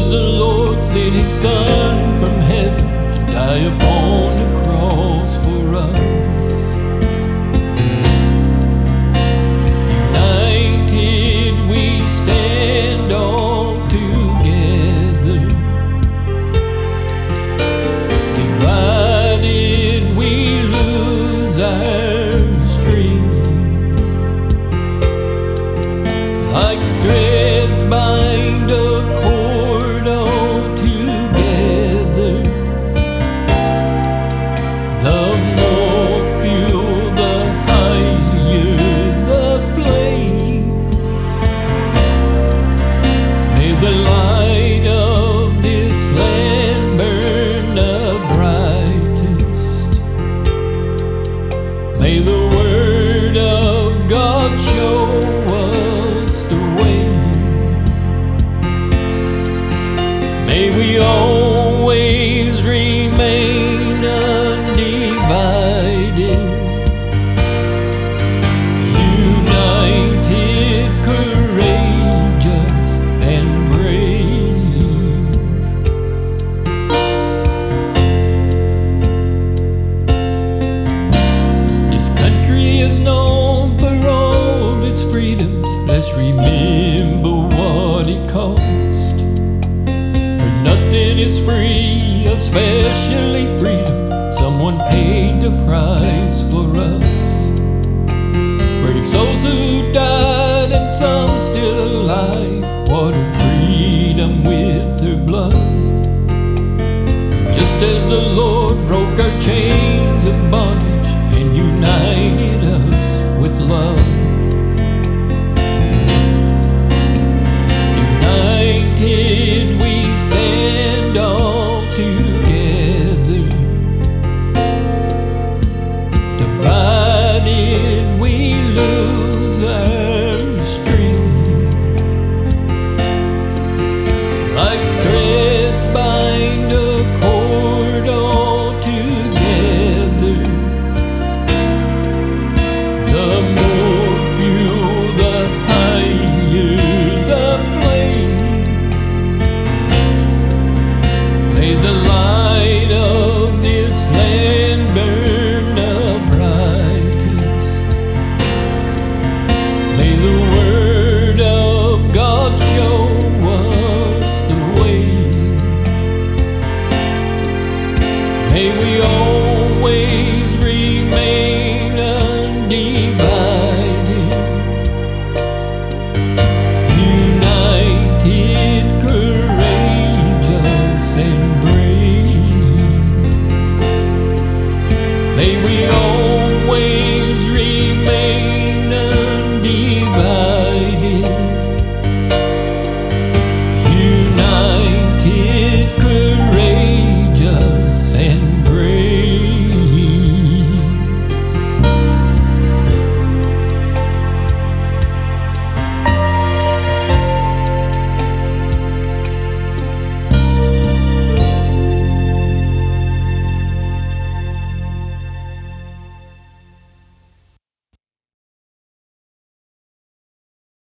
as the Lord sent His Son from heaven to die upon the cross for us. United we stand all together, divided we lose our strength. Like threads bind a cord all together, the more fuel, the higher the flame. May the light of this land burn the brightest. May the word of God show us the way. May we always remain undivided, united, courageous, and brave. This country is known for all its freedoms. Let's remember what it cost. Nothing is free, especially freedom. Someone paid the price for us. Brave souls who died and some still alive, watered freedom with their blood. Just as the Lord broke our chains